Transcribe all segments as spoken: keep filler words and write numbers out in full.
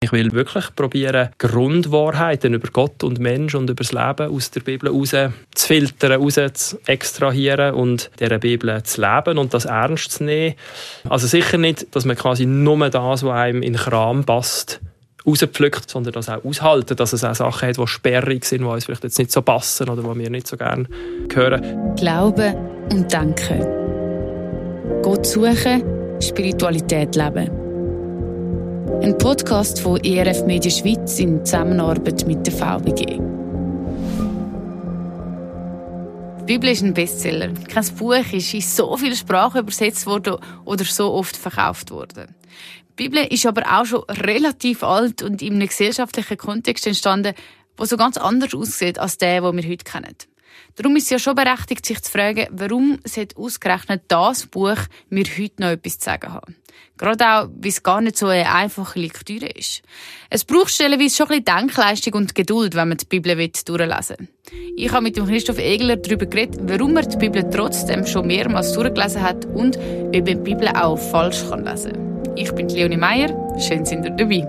Ich will wirklich probieren, Grundwahrheiten über Gott und Mensch und über das Leben aus der Bibel raus zu filtern, raus zu extrahieren und dieser Bibel zu leben und das ernst zu nehmen. Also sicher nicht, dass man quasi nur das, was einem in den Kram passt, rauspflückt, sondern das auch aushalten, dass es auch Sachen hat, die sperrig sind, die uns vielleicht jetzt nicht so passen oder die wir nicht so gerne hören. Glauben und denken. Gott suchen, Spiritualität leben. Ein Podcast von E R F Media Schweiz in Zusammenarbeit mit der V B G. Die Bibel ist ein Bestseller. Kein Buch ist in so vielen Sprachen übersetzt worden oder so oft verkauft worden. Die Bibel ist aber auch schon relativ alt und in einem gesellschaftlichen Kontext entstanden, der so ganz anders aussieht als der, den wir heute kennen. Darum ist es ja schon berechtigt, sich zu fragen, warum sollte ausgerechnet das Buch mir heute noch etwas zu sagen haben. Gerade auch, weil es gar nicht so eine einfache Lektüre ist. Es braucht stellenweise schon ein bisschen Denkleistung und Geduld, wenn man die Bibel durchlesen will. Ich habe mit dem Christoph Egler darüber geredet, warum er die Bibel trotzdem schon mehrmals durchgelesen hat und ob man die Bibel auch falsch kann lesen kann. Ich bin Leonie Meyer, schön sind ihr dabei.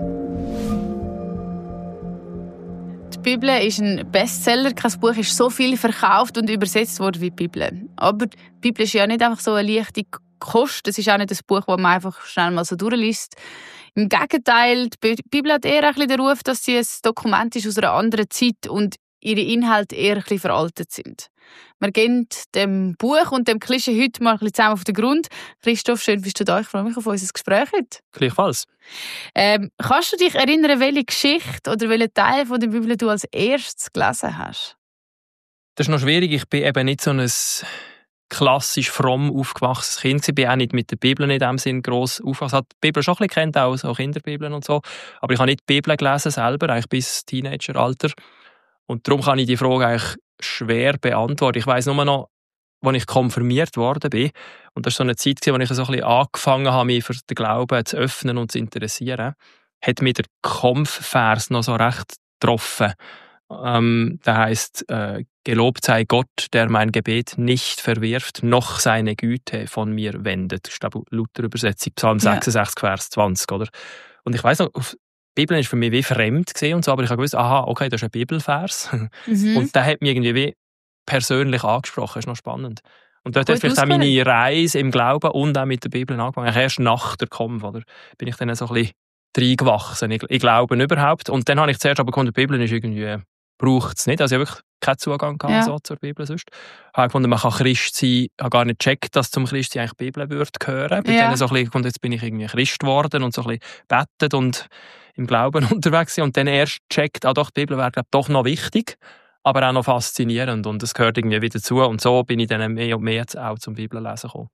Die Bibel ist ein Bestseller. Kein Buch ist so viel verkauft und übersetzt worden wie die Bibel. Aber die Bibel ist ja nicht einfach so eine leichte Kost. Es ist auch nicht ein Buch, das man einfach schnell mal so durchliest. Im Gegenteil, die Bibel hat eher ein bisschen den Ruf, dass sie ein Dokument ist aus einer anderen Zeit und ihre Inhalte eher ein bisschen veraltet sind. Wir gehen dem Buch und dem Klischee heute mal ein bisschen zusammen auf den Grund. Christoph, schön bist du da. Ich freue mich auf unser Gespräch heute. Gleichfalls. Ähm, kannst du dich erinnern, welche Geschichte oder welchen Teil von der Bibel du als erstes gelesen hast? Das ist noch schwierig. Ich bin eben nicht so ein klassisch fromm aufgewachsenes Kind. Ich bin auch nicht mit der Bibel in dem Sinn gross aufgewachsen. Ich habe die Bibel schon ein bisschen kennt, auch so Kinderbibeln und so. Aber ich habe nicht die Bibel gelesen selber, eigentlich bis Teenageralter. Und darum kann ich die Frage eigentlich schwer beantworten. Ich weiss nur noch, als ich konfirmiert worden bin, und das war so eine Zeit, in der ich so ein bisschen angefangen habe, mich für den Glauben zu öffnen und zu interessieren, hat mir der Kampfvers noch so recht getroffen. Ähm, der heisst, äh, gelobt sei Gott, der mein Gebet nicht verwirft, noch seine Güte von mir wendet. Das ist, glaube ich, Luther-Übersetzung, Psalm ja. sechsundsechzig, Vers zwanzig. Oder? Und ich weiss noch, auf die Bibel war für mich wie fremd gewesen und so, aber ich habe gewusst, aha, okay, das ist ein Bibelvers. Mhm. Und der hat mich irgendwie wie persönlich angesprochen. Das ist noch spannend. Und dort Gut hat vielleicht auch meine Reise im Glauben und auch mit der Bibel angefangen. Erst nach der Kampf, oder, bin ich dann so ein bisschen reingewachsen. Ich, ich glaube überhaupt. Und dann habe ich zuerst aber gefunden, die Bibel ist irgendwie, braucht es nicht. Also ich habe wirklich keinen Zugang gehabt, ja. so, zur Bibel sonst. Ich habe gefunden, man kann Christ sein. Ich habe gar nicht gecheckt, dass zum Christ sein eigentlich die Bibel würde gehören. Bin ja. dann so ein bisschen gefunden, jetzt bin ich irgendwie Christ geworden und so ein bisschen betet und im Glauben unterwegs sind und dann erst checkt, ah doch, die Bibel wäre glaub, doch noch wichtig, aber auch noch faszinierend und es gehört irgendwie wieder zu und so bin ich dann mehr und mehr auch zum Bibellesen gekommen.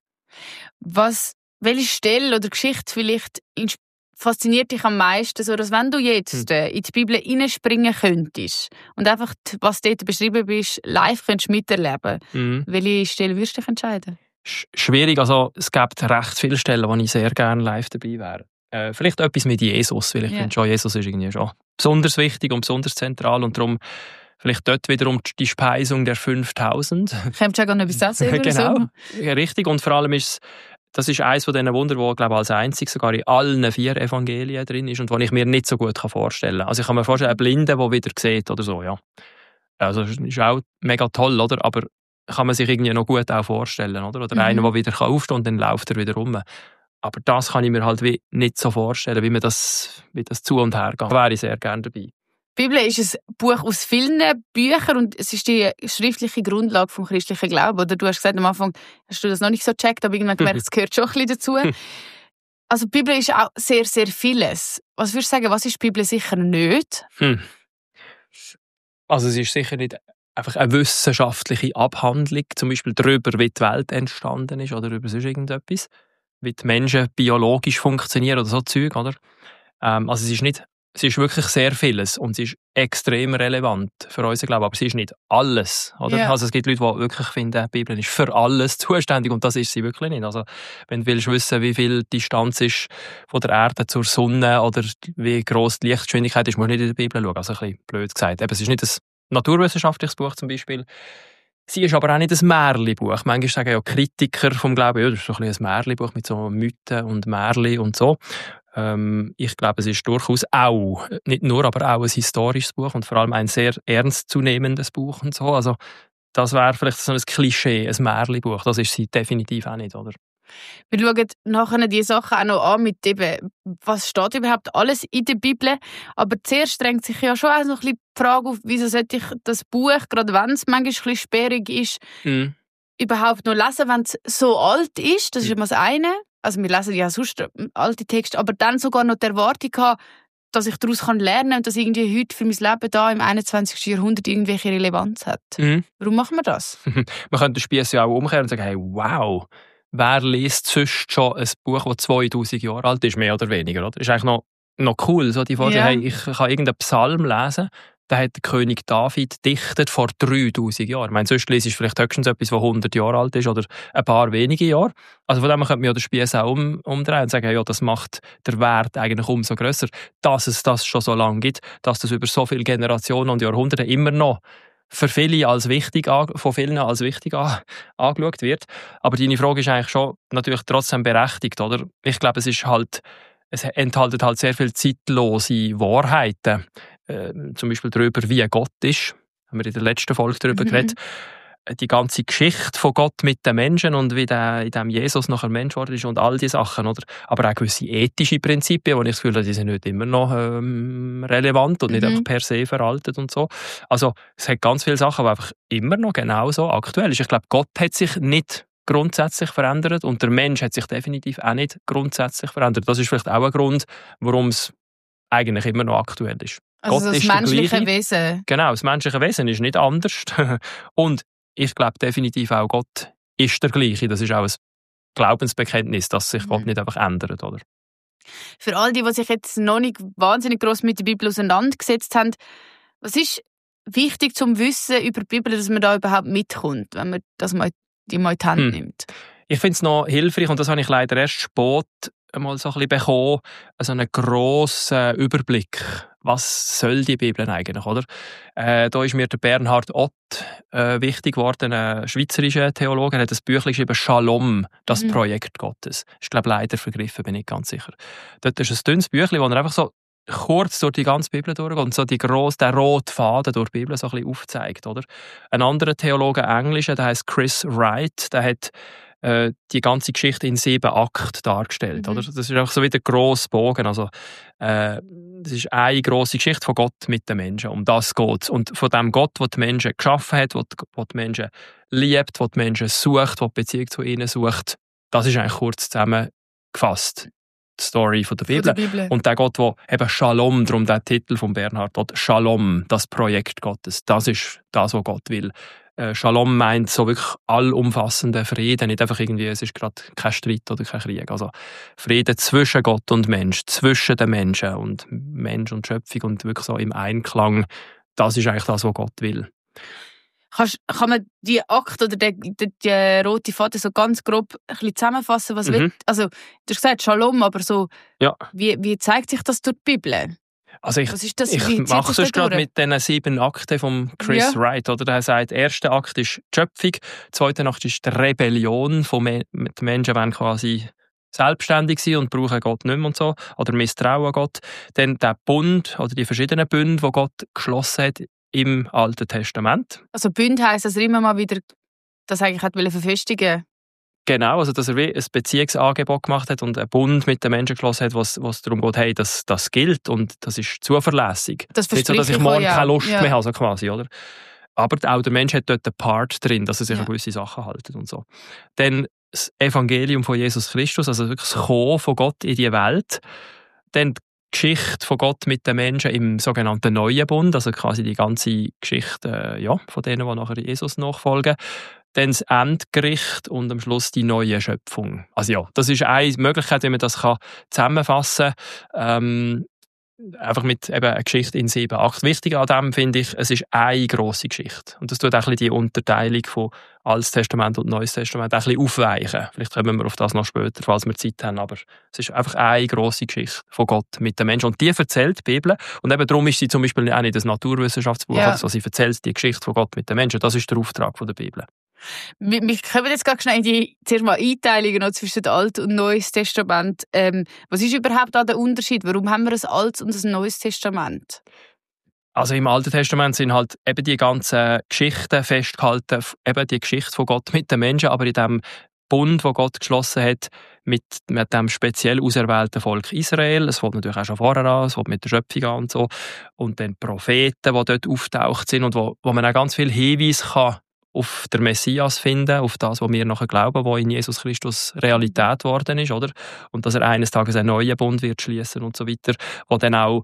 Was, welche Stelle oder Geschichte vielleicht fasziniert dich am meisten, so dass wenn du jetzt hm. in die Bibel hineinspringen könntest und einfach, was dort beschrieben ist, live könntest miterleben, hm. welche Stelle würdest du dich entscheiden? Sch- schwierig, also es gibt recht viele Stellen, wo ich sehr gerne live dabei wäre. Äh, vielleicht etwas mit Jesus, weil ich yeah. finde schon, Jesus ist irgendwie schon besonders wichtig und besonders zentral und darum vielleicht dort wiederum die Speisung der fünftausend. Könntest du ja gar nicht etwas sagen? Genau, so? ja, richtig. Und vor allem ist es, das ist eines von diesen Wunder, wo glaube als einzig sogar in allen vier Evangelien drin ist und was ich mir nicht so gut vorstellen kann. Also ich kann mir vorstellen, einen Blinden, der wieder sieht oder so, ja. Also das ist auch mega toll, oder? Aber kann man sich irgendwie noch gut auch vorstellen, oder? Oder mhm. einer, der wieder aufstehen kann und dann läuft er wieder rum. Aber das kann ich mir halt wie nicht so vorstellen, wie, man das, wie das zu und her geht. Da wäre ich sehr gerne dabei. Die Bibel ist ein Buch aus vielen Büchern und es ist die schriftliche Grundlage vom christlichen Glauben. Oder du hast gesagt, am Anfang hast du das noch nicht so gecheckt, aber irgendwann gemerkt, es gehört schon ein bisschen dazu. Also die Bibel ist auch sehr, sehr vieles. Was würdest du sagen, was ist die Bibel sicher nicht? Hm. Also es ist sicher nicht einfach eine wissenschaftliche Abhandlung, zum Beispiel darüber, wie die Welt entstanden ist oder über sonst irgendetwas. Wie die Menschen biologisch funktionieren oder so Zeug, oder? Ähm, also es ist nicht, es ist wirklich sehr vieles und es ist extrem relevant für unseren Glauben, aber es ist nicht alles, oder? Yeah. Also es gibt Leute, die wirklich finden, die Bibel ist für alles zuständig und das ist sie wirklich nicht. Also wenn du willst wissen, wie viel Distanz ist von der Erde zur Sonne oder wie gross die Lichtgeschwindigkeit ist, musst du nicht in die Bibel schauen. Also ein bisschen blöd gesagt. Eben, es ist nicht ein naturwissenschaftliches Buch zum Beispiel. Sie ist aber auch nicht ein Märchenbuch. Manchmal sagen ja Kritiker vom Glauben, ja, das ist so ein, ein Märchenbuch mit so Mythen und Märchen und so. Ähm, ich glaube, es ist durchaus auch, nicht nur, aber auch ein historisches Buch und vor allem ein sehr ernstzunehmendes Buch und so. Also das wäre vielleicht so ein Klischee, ein Märchenbuch. Das ist sie definitiv auch nicht, oder? Wir schauen nachher die Sachen auch noch an mit eben, was steht überhaupt alles in der Bibel. Aber zuerst drängt sich ja schon auch noch ein bisschen die Frage auf, wieso sollte ich das Buch, gerade wenn es manchmal ein bisschen sperrig ist, mm. überhaupt noch lesen, wenn es so alt ist. Das ist immer das eine. Also wir lesen ja sonst alte Texte, aber dann sogar noch die Erwartung haben, dass ich daraus lernen kann und dass irgendwie heute für mein Leben da im einundzwanzigsten Jahrhundert irgendwelche Relevanz hat. Mm. Warum machen wir das? Man könnte den Spieß ja auch umkehren und sagen, hey, wow, wer liest sonst schon ein Buch, das zweitausend Jahre alt ist, mehr oder weniger? Oder? Ist eigentlich noch, noch cool, so die Vorstellung, ja. Hey, ich kann irgendeinen Psalm lesen, den hat der König David dichtet vor dreitausend Jahren. Ich meine, sonst lese ich vielleicht höchstens etwas, das hundert Jahre alt ist oder ein paar wenige Jahre. Also von dem könnte man ja den Spieß auch um, umdrehen und sagen, ja, das macht den Wert eigentlich umso grösser, dass es das schon so lange gibt, dass das über so viele Generationen und Jahrhunderte immer noch für viele als wichtig, von vielen als wichtig angeschaut wird. Aber deine Frage ist eigentlich schon natürlich trotzdem berechtigt, oder? Ich glaube, es ist halt, es enthält halt sehr viele zeitlose Wahrheiten. Äh, zum Beispiel darüber, wie Gott ist. Haben wir in der letzten Folge darüber mhm. geredet. Die ganze Geschichte von Gott mit den Menschen und wie der, in dem Jesus nachher Mensch geworden ist und all diese Sachen, oder? Aber auch gewisse ethische Prinzipien, wo ich das Gefühl habe, die sind nicht immer noch ähm, relevant und nicht mhm. einfach per se veraltet und so. Also es hat ganz viele Sachen, die einfach immer noch genauso aktuell sind. Ich glaube, Gott hat sich nicht grundsätzlich verändert und der Mensch hat sich definitiv auch nicht grundsätzlich verändert. Das ist vielleicht auch ein Grund, warum es eigentlich immer noch aktuell ist. Also Gott das ist menschliche Wesen. Genau, das menschliche Wesen ist nicht anders. Und ich glaube definitiv auch, Gott ist der gleiche. Das ist auch ein Glaubensbekenntnis, dass sich mhm. Gott nicht einfach ändert, oder? Für all die, die sich jetzt noch nicht wahnsinnig gross mit der Bibel auseinandergesetzt haben, was ist wichtig zum Wissen über die Bibel, dass man da überhaupt mitkommt, wenn man das mal, die mal in die Hand hm. nimmt? Ich finde es noch hilfreich, und das habe ich leider erst spät einmal so ein bisschen bekommen, also einen grossen Überblick. Was soll die Bibel eigentlich, oder? Äh, da ist mir der Bernhard Ott äh, wichtig geworden, ein schweizerischer Theologe. Er hat ein Buch geschrieben, «Shalom, das mhm. Projekt Gottes». Ich glaube, leider vergriffen, bin ich ganz sicher. Dort ist ein dünnes Büchlein, wo er einfach so kurz durch die ganze Bibel durchgeht und so die grosse, den roten Faden durch die Bibel so ein bisschen aufzeigt, oder? Ein anderer Theologe, ein Englischer, der heißt Chris Wright, der hat äh, die ganze Geschichte in sieben Akten dargestellt, mhm. oder? Das ist einfach so wie der grosse Bogen, also äh, das ist eine grosse Geschichte von Gott mit den Menschen, um das geht es. Und von dem Gott, der die Menschen geschaffen hat, der die Menschen liebt, der die Menschen sucht, der die Beziehung zu ihnen sucht, das ist eigentlich kurz zusammengefasst. Die Story von der Bibel. Von der Bibel. Und der Gott, der eben Shalom, darum der Titel von Bernhard, Shalom, das Projekt Gottes, das ist das, was Gott will. Äh, Shalom meint so wirklich allumfassenden Frieden, nicht einfach irgendwie, es ist gerade kein Streit oder kein Krieg. Also Frieden zwischen Gott und Mensch, zwischen den Menschen und Mensch und Schöpfung und wirklich so im Einklang, das ist eigentlich das, was Gott will. Kannst, kann man die Akte oder die, die, die rote Faden so ganz grob ein bisschen zusammenfassen? Was mhm. will, also, du hast gesagt Shalom, aber so, ja. wie, wie zeigt sich das durch die Bibel? Also ich, Was ist das? ich mache es gerade mit den sieben Akten von Chris ja. Wright. Oder? Der sagt, der erste Akt ist die Schöpfung, der zweite Akt ist die Rebellion. Von Me- die Menschen wollen quasi selbstständig sein und brauchen Gott nicht mehr und so. Oder misstrauen Gott. Dann der Bund oder die verschiedenen Bünde, die Gott geschlossen hat im Alten Testament. Also Bund heisst, dass er immer mal wieder das eigentlich hat verfestigen. Genau, also dass er ein Beziehungsangebot gemacht hat und einen Bund mit den Menschen geschlossen hat, was, was darum geht, hey, das, das gilt und das ist zuverlässig. Das nicht so, dass ich morgen ja. keine Lust ja. mehr habe, so quasi, oder? Aber auch der Mensch hat dort einen Part drin, dass er sich ja. an gewisse Sachen hält und so. Dann das Evangelium von Jesus Christus, also wirklich das Kommen von Gott in die Welt. Dann die Geschichte von Gott mit den Menschen im sogenannten Neuen Bund, also quasi die ganze Geschichte äh, ja, von denen, die nachher Jesus nachfolgen. Dann das Endgericht und am Schluss die neue Schöpfung. Also ja, das ist eine Möglichkeit, wie man das kann zusammenfassen kann. Ähm, einfach mit eben einer Geschichte in sieben Akten. Wichtig an dem finde ich, es ist eine grosse Geschichte. Und das tut auch ein bisschen die Unterteilung von Altes Testament und Neues Testament ein bisschen aufweichen. Vielleicht kommen wir auf das noch später, falls wir Zeit haben. Aber es ist einfach eine grosse Geschichte von Gott mit den Menschen. Und die erzählt die Bibel. Und eben darum ist sie zum Beispiel auch nicht das Naturwissenschaftsbuch. Ja. Also sie erzählt die Geschichte von Gott mit den Menschen. Das ist der Auftrag von der Bibel. Wir, wir kommen jetzt ganz schnell in die zuerst mal Einteilungen noch zwischen Alt- und Neues Testament. Ähm, was ist überhaupt da der Unterschied? Warum haben wir ein Altes und ein Neues Testament? Also im Alten Testament sind halt eben die ganzen Geschichten festgehalten, eben die Geschichte von Gott mit den Menschen, aber in dem Bund, den Gott geschlossen hat mit, mit dem speziell auserwählten Volk Israel. Es fängt natürlich auch schon vorher an, es fängt mit der Schöpfung an und so. Und dann Propheten, die dort auftaucht sind und wo, wo man auch ganz viel Hinweise kann auf den Messias finden, auf das, was wir nachher glauben, was in Jesus Christus Realität geworden ist, oder? Und dass er eines Tages einen neuen Bund wird schließen und so weiter, wo dann auch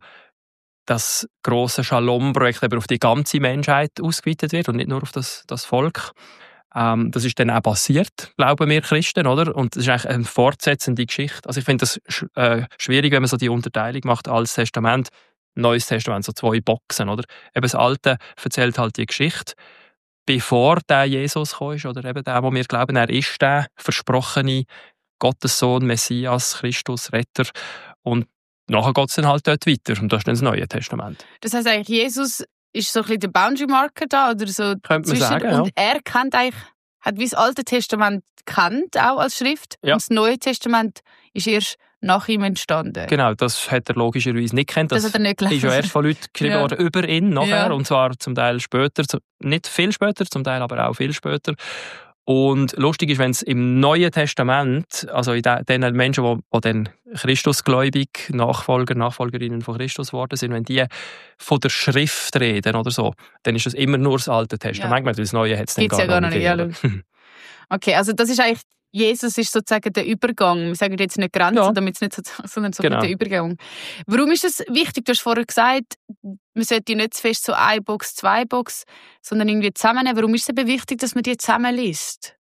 das grosse Shalom-Projekt aber auf die ganze Menschheit ausgeweitet wird und nicht nur auf das, das Volk. Ähm, das ist dann auch passiert, glauben wir Christen, oder? Und das ist eigentlich eine fortsetzende Geschichte. Also ich finde das sch- äh, schwierig, wenn man so die Unterteilung macht, Altes Testament, Neues Testament, so zwei Boxen, oder? Eben das Alte erzählt halt die Geschichte, bevor der Jesus gekommen ist, oder eben der, wo wir glauben, er ist der versprochene Gottessohn, Messias, Christus, Retter. Und nachher geht es dann halt dort weiter. Und das ist dann das Neue Testament. Das heisst eigentlich, Jesus ist so ein bisschen der Boundary Marker da, oder so Könnte man sagen, ja. Und er kennt eigentlich, hat wie das Alte Testament kennt, auch als Schrift. Ja. Und das Neue Testament ist erst nach ihm entstanden. Genau, das hat er logischerweise nicht gekannt. Das, Das hat er nicht gelesen. ist ja erst von Leuten geschrieben Ja. worden über ihn nachher. Ja. Und zwar zum Teil später, zu- nicht viel später, zum Teil aber auch viel später. Und lustig ist, wenn es im Neuen Testament, also in de- den Menschen, die, die dann Christusgläubig, Nachfolger, Nachfolgerinnen von Christus geworden sind, wenn die von der Schrift reden oder so, dann ist das immer nur das Alte Testament. Ja. Das Neue hat es dann Gibt's gar, ja gar noch noch nicht. nicht, gegeben. Okay, also das ist eigentlich, Jesus ist sozusagen der Übergang. Wir sagen jetzt nicht Grenzen, Ja. damit es nicht so, sondern so Genau. der Übergang. Warum ist das wichtig? Du hast vorher gesagt, man sollte nicht zu fest so eine Box, zwei Box, sondern irgendwie zusammennehmen. Warum ist es eben wichtig, dass man die zusammenliest?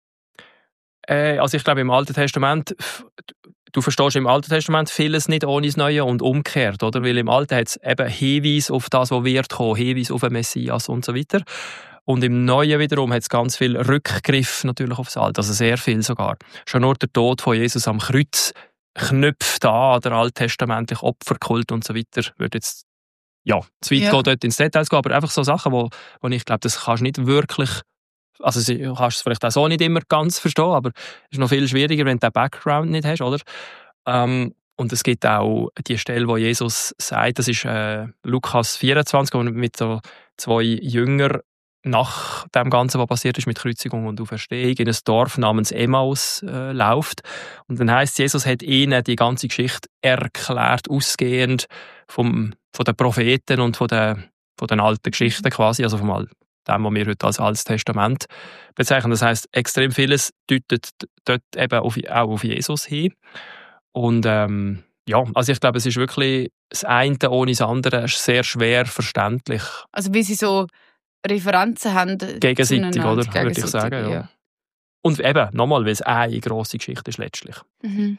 Äh, also ich glaube, im Alten Testament, f- du verstehst im Alten Testament vieles nicht ohne das Neue und umgekehrt, oder? Weil im Alten hat es eben Hinweise auf das, was wird kommen, Hinweise auf den Messias und so weiter. Und im Neuen wiederum hat es ganz viel Rückgriff natürlich aufs Alte, also sehr viel sogar. Schon nur der Tod von Jesus am Kreuz knüpft an der alttestamentliche Opferkult und so weiter. Würde jetzt ja, zu weit Ja. gehen, dort ins Details gehen, aber einfach so Sachen, wo, wo ich glaube, das kannst du nicht wirklich, also sie- du kannst es vielleicht auch so nicht immer ganz verstehen, aber es ist noch viel schwieriger, wenn du den Background nicht hast, oder? Ähm, und es gibt auch die Stelle, wo Jesus sagt, das ist äh, Lukas vierundzwanzig, wo er mit so zwei Jüngern nach dem Ganzen, was passiert ist mit Kreuzigung und Auferstehung, in ein Dorf namens Emmaus äh, läuft. Und dann heisst, Jesus hat ihnen die ganze Geschichte erklärt, ausgehend vom, von den Propheten und von den, von den alten Geschichten quasi, also vom Al- dem, was wir heute als Altes Testament bezeichnen. Das heisst, extrem vieles deutet dort eben auf, auch auf Jesus hin. Und ähm, ja, also ich glaube, es ist wirklich das eine ohne das andere sehr schwer verständlich. Also wie sie so Referenzen haben. Gegenseitig, zueinander. oder? Würde ich Gegenseitig, sagen, ja. Und eben, nochmal, weil es eine grosse Geschichte ist letztlich. Mhm.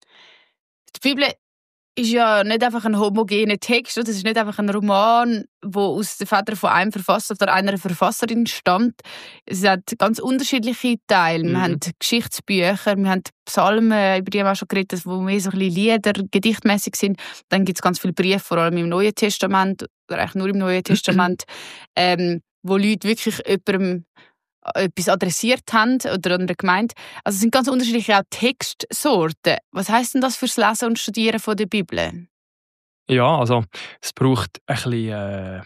Die Bibel ist ja nicht einfach ein homogener Text, oder? Es ist nicht einfach ein Roman, der aus den Federn von einem Verfasser oder einer Verfasserin stammt. Es hat ganz unterschiedliche Teile. Mhm. Wir haben Geschichtsbücher, wir haben Psalmen, über die haben wir auch schon geredet, die mehr so ein bisschen Lieder, gedichtmäßig sind. Dann gibt es ganz viele Briefe, vor allem im Neuen Testament, oder eigentlich nur im Neuen Testament, ähm, wo Leute wirklich jemandem etwas adressiert haben oder einer Gemeinde. Also es sind ganz unterschiedliche auch Textsorten. Was heisst denn das fürs Lesen und Studieren von der Bibel? Ja, also es braucht ein bisschen äh,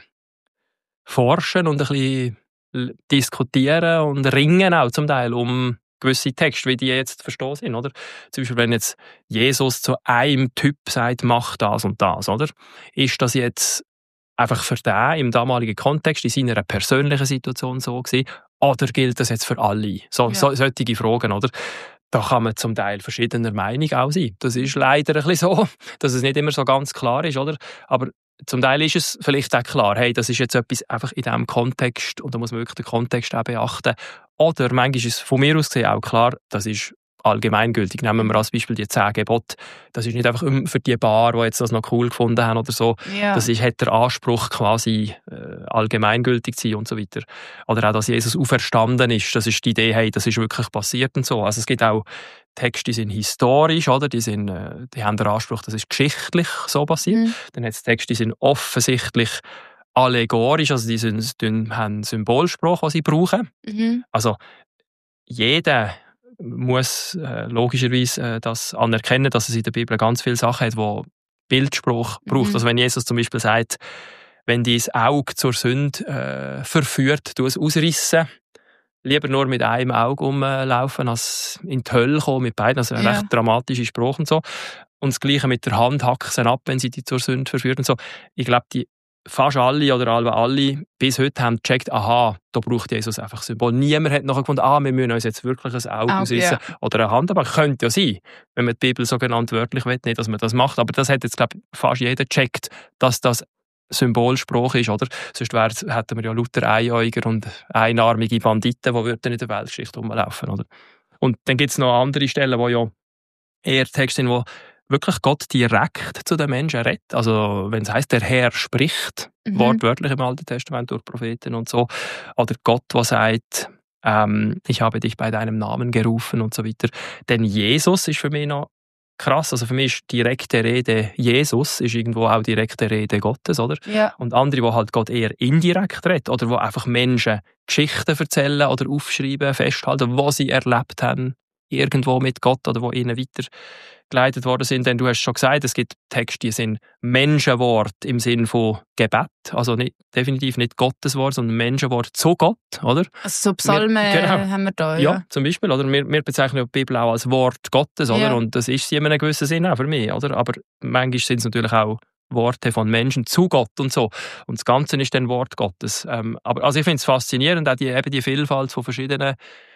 Forschen und ein bisschen l- Diskutieren und Ringen auch zum Teil um gewisse Texte, wie die jetzt verstehen sind, oder? Zum Beispiel, wenn jetzt Jesus zu einem Typ sagt, mach das und das, oder? Ist das jetzt einfach für den im damaligen Kontext, in seiner persönlichen Situation so gewesen, oder gilt das jetzt für alle? So, Ja. so, solche Fragen, oder? Da kann man zum Teil verschiedener Meinung auch sein. Das ist leider ein bisschen so, dass es nicht immer so ganz klar ist, oder? Aber zum Teil ist es vielleicht auch klar, hey, das ist jetzt etwas einfach in diesem Kontext und da muss man wirklich den Kontext auch beachten. Oder manchmal ist es von mir aus gesehen auch klar, das ist allgemeingültig. Nehmen wir als Beispiel die zehn Gebote. Das ist nicht einfach für die Bar, die jetzt das noch cool gefunden haben oder so. Ja. Das ist, hat der Anspruch quasi äh, allgemeingültig zu sein und so weiter. Oder auch, dass Jesus auferstanden ist. Das ist die Idee, hey, das ist wirklich passiert und so. Also es gibt auch Texte, die sind historisch, oder? Die, sind, äh, die haben den Anspruch, das ist geschichtlich so passiert. Mhm. Dann hat es Texte, die sind offensichtlich allegorisch, also die, sind, die haben Symbolsprache, die sie brauchen. Mhm. Also jeder muss äh, logischerweise äh, das anerkennen, dass es in der Bibel ganz viele Sachen hat, die Bildspruch braucht. Mhm. Also wenn Jesus zum Beispiel sagt, wenn dein Auge zur Sünde äh, verführt, du es ausrissen, lieber nur mit einem Auge rumlaufen, als in die Hölle kommen mit beiden. Also ein ja. recht dramatischer Spruch und so. Und das Gleiche mit der Hand, hacken sie ab, wenn sie dich zur Sünde verführt und so. Ich glaube, die fast alle oder alle, alle bis heute haben gecheckt, aha, da braucht Jesus einfach Symbol. Niemand hat nachher gefunden, ah, wir müssen uns jetzt wirklich ein Auge Auge, ausrissen ja. oder eine Hand, aber könnte ja sein, wenn man die Bibel so genannt wörtlich will, nicht, dass man das macht. Aber das hat jetzt, glaube ich, fast jeder gecheckt, dass das Symbolspruch ist, oder? Sonst wär, hätten wir ja lauter Einäuger und einarmige Banditen, die würden in der Weltgeschichte rumlaufen, oder? Und dann gibt es noch andere Stellen, wo ja eher Texte sind, wo wirklich Gott direkt zu den Menschen redet. Also wenn es heisst, der Herr spricht, mhm. wortwörtlich im Alten Testament durch Propheten und so, oder Gott, der sagt, ähm, ich habe dich bei deinem Namen gerufen und so weiter. Denn Jesus ist für mich noch krass. Also für mich ist direkte Rede Jesus ist irgendwo auch direkte Rede Gottes, oder? Ja. Und andere, die halt Gott eher indirekt reden oder wo einfach Menschen Geschichten erzählen oder aufschreiben, festhalten, was sie erlebt haben, irgendwo mit Gott oder wo ihnen weitergeleitet worden sind. Denn du hast schon gesagt, es gibt Texte, die sind Menschenwort im Sinn von Gebet, also nicht, definitiv nicht Gotteswort, sondern Menschenwort zu Gott, oder? Also so Psalmen wir, genau, haben wir da, ja. Ja, zum Beispiel, oder? Wir, wir bezeichnen die Bibel auch als Wort Gottes, oder? Ja. Und das ist sie in einem gewissen Sinn auch für mich, oder? Aber manchmal sind es natürlich auch Worte von Menschen zu Gott und so. Und das Ganze ist dann Wort Gottes. Ähm, aber also ich finde es faszinierend, auch die, eben die Vielfalt von verschiedenen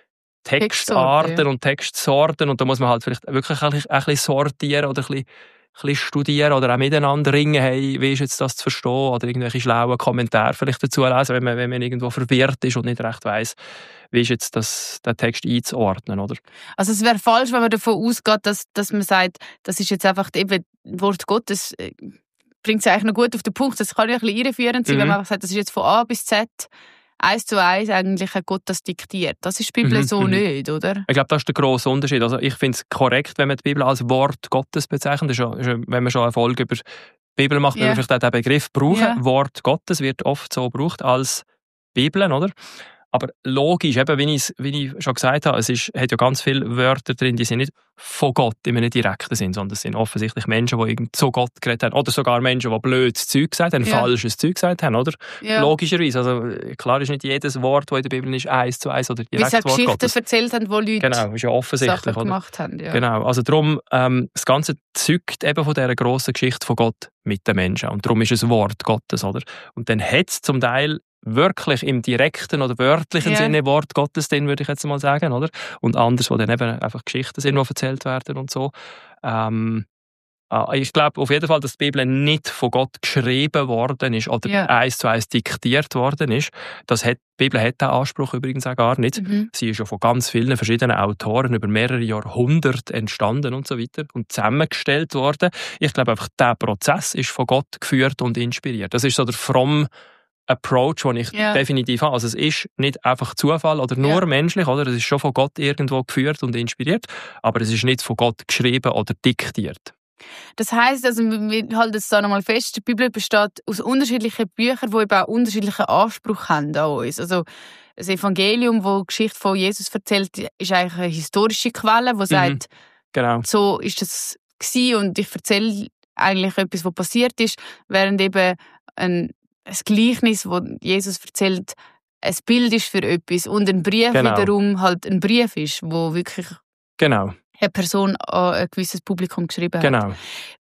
Textarten ja. und Textsorten, und da muss man halt vielleicht wirklich ein bisschen, ein bisschen sortieren oder ein bisschen, ein bisschen studieren oder auch miteinander ringen, hey, wie ist jetzt das zu verstehen, oder irgendwelche schlauen Kommentare vielleicht dazu lesen, wenn man, wenn man irgendwo verwirrt ist und nicht recht weiss, wie ist jetzt das, der Text einzuordnen, oder? Also es wäre falsch, wenn man davon ausgeht, dass, dass man sagt, das ist jetzt einfach eben Wort Gottes, äh, bringt es eigentlich noch gut auf den Punkt, das kann ja ein bisschen irreführend sein, mhm. wenn man einfach sagt, das ist jetzt von A bis Z eins zu eins eigentlich hat Gott das diktiert. Das ist die Bibel mhm, so mhm. nicht, oder? Ich glaube, das ist der grosse Unterschied. Also ich finde es korrekt, wenn man die Bibel als Wort Gottes bezeichnet. Das ist ja, wenn man schon eine Folge über die Bibel macht, yeah. wenn man vielleicht auch den Begriff brauchen. Yeah. Wort Gottes wird oft so gebraucht als Bibel, oder? Aber logisch, eben, wie, wie ich schon gesagt habe, es ist, hat ja ganz viele Wörter drin, die sind nicht von Gott in einem direkten Sinn, sondern es sind offensichtlich Menschen, die irgend zu Gott geredet haben. Oder sogar Menschen, die blödes Zeug gesagt haben, ja. falsches Zeug gesagt haben, oder? Ja. Logischerweise. Also, klar ist nicht jedes Wort, das in der Bibel ist, eins zu eins oder direkt Wort Gottes. Wie sie Geschichten erzählt haben, wo Leute genau, ist ja offensichtlich, Sachen oder? Gemacht haben. Ja. Genau, also darum, ähm, das Ganze zeugt eben von dieser grossen Geschichte von Gott mit den Menschen. Und darum ist es Wort Gottes, oder? Und dann hat es zum Teil wirklich im direkten oder wörtlichen yeah. Sinne Wort Gottes drin, würde ich jetzt mal sagen, oder? Und anders, wo dann eben einfach Geschichten sind, die erzählt werden und so. Ähm, äh, ich glaube auf jeden Fall, dass die Bibel nicht von Gott geschrieben worden ist oder yeah. eins zu eins diktiert worden ist. Das hat, die Bibel hat diesen Anspruch übrigens auch gar nicht. Mhm. Sie ist ja von ganz vielen verschiedenen Autoren über mehrere Jahrhunderte entstanden und so weiter und zusammengestellt worden. Ich glaube einfach, dieser Prozess ist von Gott geführt und inspiriert. Das ist so der fromme Approach, den ich yeah. definitiv habe. Also es ist nicht einfach Zufall oder nur yeah. menschlich, oder? Es ist schon von Gott irgendwo geführt und inspiriert, aber es ist nicht von Gott geschrieben oder diktiert. Das heisst, also wir halten es da nochmal fest, die Bibel besteht aus unterschiedlichen Büchern, die eben auch unterschiedlichen Anspruch haben an uns. Also das Evangelium, das die Geschichte von Jesus erzählt, ist eigentlich eine historische Quelle, die mhm. sagt, genau. so ist das gewesen und ich erzähle eigentlich etwas, was passiert ist, während eben ein ein Gleichnis, das Jesus erzählt, ein Bild ist für etwas und ein Brief genau. wiederum halt ein Brief ist, wo wirklich genau. eine Person an ein gewisses Publikum geschrieben hat. Genau.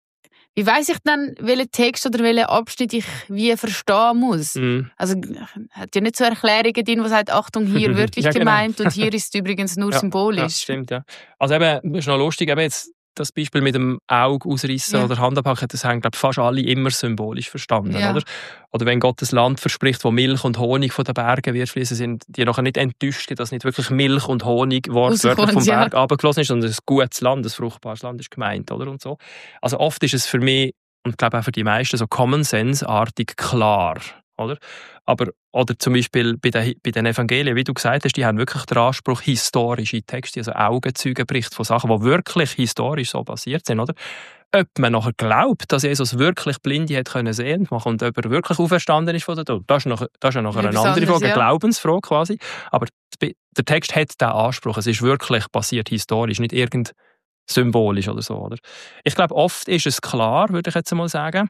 Wie weiss ich dann, welchen Text oder welchen Abschnitt ich wie verstehen muss? Mm. Also hat ja nicht so Erklärungen drin, die sagen, Achtung, hier wörtlich ja, genau. gemeint und hier ist übrigens nur ja, symbolisch. Ja, stimmt, ja. Also eben, ist noch lustig, eben jetzt das Beispiel mit dem Auge ausrissen ja. oder Hand abhacken, das haben, glaube ich, fast alle immer symbolisch verstanden, ja. oder? Oder wenn Gott ein Land verspricht, wo Milch und Honig von den Bergen wird fließen, sind die nachher nicht enttäuscht, dass nicht wirklich Milch und Honig wortwörtlich vom Berg ja. runtergeflossen ist, sondern ein gutes Land, ein fruchtbares Land ist gemeint, oder? Und so. Also oft ist es für mich, und ich glaube auch für die meisten, so Common Sense-artig klar, oder? Aber, oder zum Beispiel bei den, bei den Evangelien, wie du gesagt hast, die haben wirklich den Anspruch, historische Texte, also Augenzeugenberichte von Sachen, die wirklich historisch so passiert sind, oder? Ob man nachher glaubt, dass Jesus wirklich Blinde hat können sehen und ob er wirklich auferstanden ist von den Toten, das ist, noch, das ist ja noch eine andere Frage, eine ja. Glaubensfrage quasi. Aber der Text hat diesen Anspruch, es ist wirklich passiert historisch, nicht irgend symbolisch oder so. Oder? Ich glaube, oft ist es klar, würde ich jetzt mal sagen.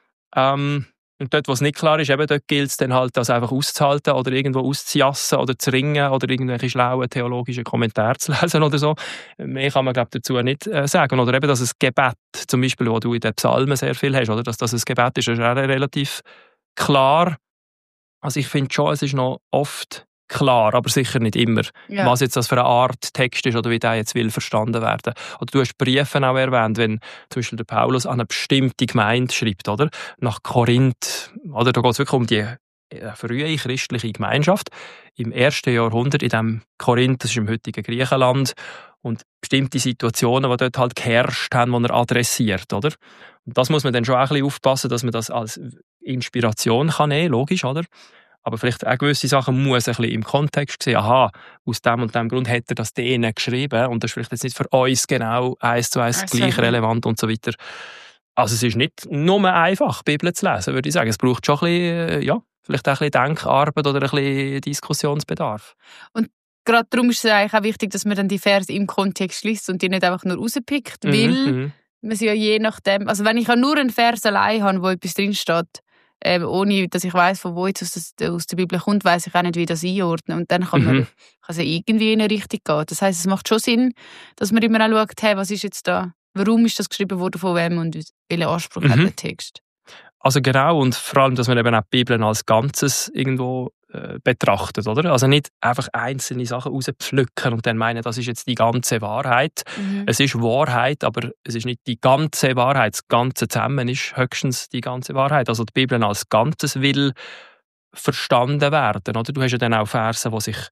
Ähm, und dort, wo es nicht klar ist, eben dort gilt es dann halt, das einfach auszuhalten oder irgendwo auszujassen oder zu ringen oder irgendwelche schlauen theologischen Kommentare zu lesen oder so. Mehr kann man, glaube ich, dazu nicht äh, sagen. Oder eben, dass ein Gebet, zum Beispiel, wo du in den Psalmen sehr viel hast, oder dass das ein Gebet ist, ist auch relativ klar. Also ich finde schon, es ist noch oft klar, aber sicher nicht immer, ja. was jetzt das für eine Art Text ist oder wie der jetzt will verstanden werden. Oder du hast Briefe auch erwähnt, wenn zum Beispiel der Paulus an eine bestimmte Gemeinde schreibt, oder? Nach Korinth, oder? Da geht es wirklich um die frühe christliche Gemeinschaft im ersten Jahrhundert in dem Korinth, das ist im heutigen Griechenland, und bestimmte Situationen, die dort halt geherrscht haben, die er adressiert, oder? Und das muss man dann schon auch ein bisschen aufpassen, dass man das als Inspiration kann nehmen, logisch, oder? Aber vielleicht auch gewisse Sachen muss ein bisschen im Kontext sehen. Aha, aus dem und dem Grund hat er das denen geschrieben und das ist vielleicht jetzt nicht für uns genau eins zu eins also, gleich relevant und so weiter. Also es ist nicht nur einfach, die Bibel zu lesen, würde ich sagen. Es braucht schon ein bisschen, ja, vielleicht auch ein bisschen Denkarbeit oder ein bisschen Diskussionsbedarf. Und gerade darum ist es eigentlich auch wichtig, dass man dann die Verse im Kontext liest und die nicht einfach nur rauspickt, mhm, weil mhm. man sie ja je nachdem, also wenn ich ja nur einen Vers allein habe, wo etwas drinsteht, Ähm, ohne dass ich weiss, von wo jetzt aus, das, aus der Bibel kommt, weiss ich auch nicht, wie das einordnen. Und dann kann man mhm. kann es irgendwie in eine Richtung gehen. Das heisst, es macht schon Sinn, dass man immer auch schaut, hey, was ist jetzt da, warum ist das geschrieben worden, von wem und welchen Anspruch mhm. hat der Text. Also genau, und vor allem, dass man eben auch die Bibel als Ganzes irgendwo äh, betrachtet, oder? Also nicht einfach einzelne Sachen rauspflücken und dann meinen, das ist jetzt die ganze Wahrheit. Mhm. Es ist Wahrheit, aber es ist nicht die ganze Wahrheit. Das Ganze zusammen ist höchstens die ganze Wahrheit. Also die Bibel als Ganzes will verstanden werden, oder? Du hast ja dann auch Verse, die sich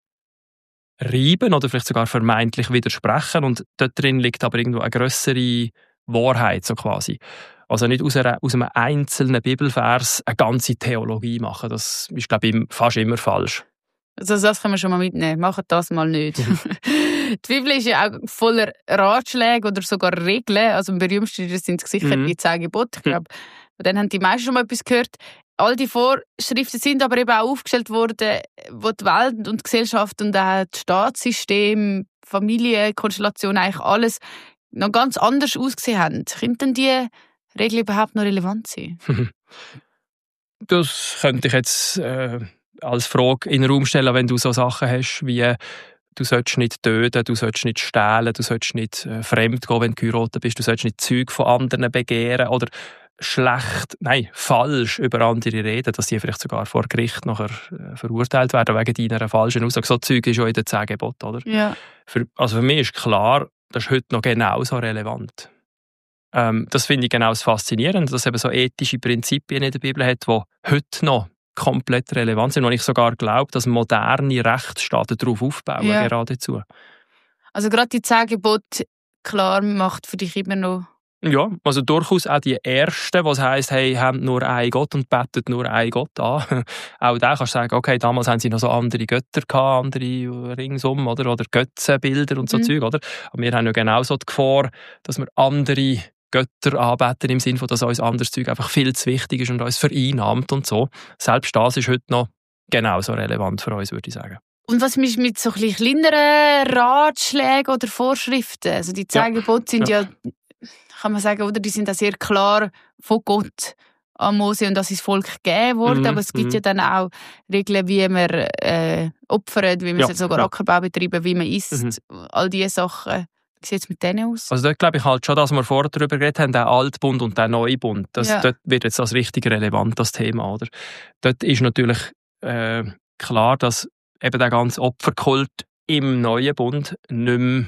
reiben oder vielleicht sogar vermeintlich widersprechen und dort drin liegt aber irgendwo eine grössere Wahrheit, so quasi. Also nicht aus, einer, aus einem einzelnen Bibelvers eine ganze Theologie machen. Das ist, glaube ich, fast immer falsch. Also das können wir schon mal mitnehmen. Macht das mal nicht. Die Bibel ist ja auch voller Ratschläge oder sogar Regeln. Also am berühmtesten sind sicher mhm. die zehn Gebote. Ich glaube, von denen haben die meisten schon mal etwas gehört. All die Vorschriften sind aber eben auch aufgestellt worden, wo die Welt und die Gesellschaft und auch das Staatssystem, Familienkonstellation, eigentlich alles noch ganz anders ausgesehen haben. Könnten die Regeln überhaupt noch relevant sein? Das könnte ich jetzt äh, als Frage in den Raum stellen, wenn du so Sachen hast wie du sollst nicht töten, du sollst nicht stehlen, du sollst nicht äh, fremd gehen, wenn du geheiratet bist, du sollst nicht Zeug von anderen begehren oder schlecht, nein, falsch über andere reden, dass die vielleicht sogar vor Gericht nachher äh, verurteilt werden wegen deiner falschen Aussage. So Zeug ist ja in den zehn Geboten, oder? Ja. Für, also für mich ist klar, das ist heute noch genauso relevant. Ähm, das finde ich genau faszinierend, dass es eben so ethische Prinzipien in der Bibel hat, die heute noch komplett relevant sind und ich sogar glaube, dass moderne Rechtsstaaten darauf aufbauen, ja. geradezu. Also gerade die zehn Gebote, klar, macht für dich immer noch... Ja, also durchaus auch die ersten, was heisst, hey, haben nur einen Gott und betet nur einen Gott an. Auch da kannst du sagen, okay, damals haben sie noch so andere Götter gehabt, andere ringsum, oder, oder Götzenbilder und so mhm. Zeug, oder? Aber wir haben ja genauso die Gefahr, dass wir andere Götter anbeten, im Sinne von, dass uns anderes Zeug einfach viel zu wichtig ist und uns vereinnahmt und so. Selbst das ist heute noch genauso relevant für uns, würde ich sagen. Und was ist mit so ein bisschen kleineren Ratschlägen oder Vorschriften? Also die zehn Gebote sind ja. ja, kann man sagen, oder die sind auch sehr klar von Gott an Mose und an sein Volk gegeben worden. Mhm. Aber es gibt mhm. ja dann auch Regeln, wie man äh, opfert, wie man ja. sogar ja. Ackerbau betreiben, wie man isst. Mhm. All diese Sachen. Wie sieht es mit denen aus? Also dort glaube ich halt schon, dass wir vorher darüber geredet haben, der Altbund und der Neubund. Das, ja. Dort wird jetzt das richtig relevant, das Thema. Oder? Dort ist natürlich äh, klar, dass eben der ganze Opferkult im neuen Bund nicht mehr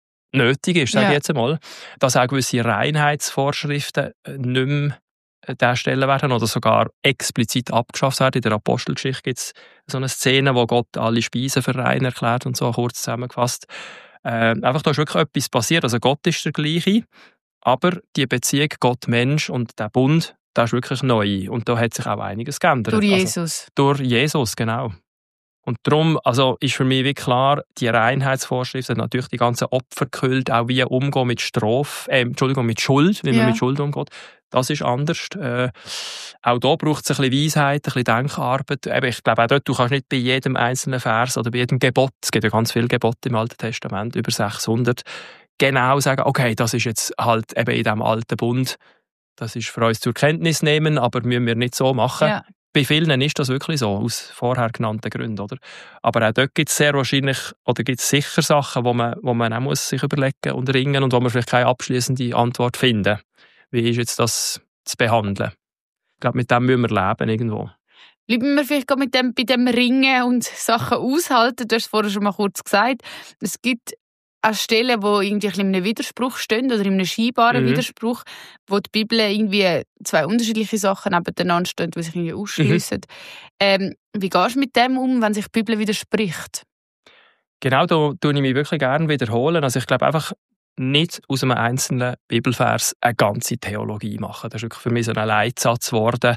nötig ist, sage ja. ich jetzt einmal. Dass auch gewisse Reinheitsvorschriften nicht mehr darstellen werden oder sogar explizit abgeschafft werden. In der Apostelgeschichte gibt es so eine Szene, wo Gott alle Speisen für rein erklärt und so, kurz zusammengefasst. Äh, einfach, da ist wirklich etwas passiert. Also Gott ist der gleiche, aber die Beziehung Gott-Mensch und der Bund, der ist wirklich neu. Und da hat sich auch einiges geändert. Durch Jesus. Also, durch Jesus, genau. Und darum also ist für mich wie klar, die Reinheitsvorschrift hat natürlich die ganzen Opfer geküllt, auch wie umgehen mit Strafe, äh, Entschuldigung, mit Schuld, wie ja. man mit Schuld umgeht. Das ist anders. Äh, auch da braucht es ein bisschen Weisheit, ein bisschen Denkarbeit. Eben, ich glaube auch dort, du kannst nicht bei jedem einzelnen Vers oder bei jedem Gebot, es gibt ja ganz viele Gebote im Alten Testament, über sechshundert, genau sagen, okay, das ist jetzt halt eben in diesem alten Bund, das ist für uns zur Kenntnis nehmen, aber müssen wir nicht so machen. Ja. Bei vielen ist das wirklich so, aus vorher genannten Gründen. Oder? Aber auch dort gibt es sehr wahrscheinlich, oder gibt es sicher Sachen, wo man, wo man auch muss sich überlegen und ringen und wo man vielleicht keine abschließende Antwort finden. Wie ist jetzt das zu behandeln? Ich glaube, mit dem müssen wir leben irgendwo. Bleiben wir vielleicht mit dem, bei dem Ringen und Sachen aushalten. Du hast es vorher schon mal kurz gesagt. Es gibt auch Stellen, die irgendwie in einem Widerspruch stehen oder in einem scheinbaren mhm. Widerspruch, wo die Bibel irgendwie zwei unterschiedliche Sachen nebeneinander stehen, die sich irgendwie ausschliessen. Mhm. Ähm, wie gehst du mit dem um, wenn sich die Bibel widerspricht? Genau, da tue ich mich wirklich gerne wiederholen. Also ich glaube einfach, nicht aus einem einzelnen Bibelvers eine ganze Theologie machen. Das ist wirklich für mich so ein Leitsatz geworden,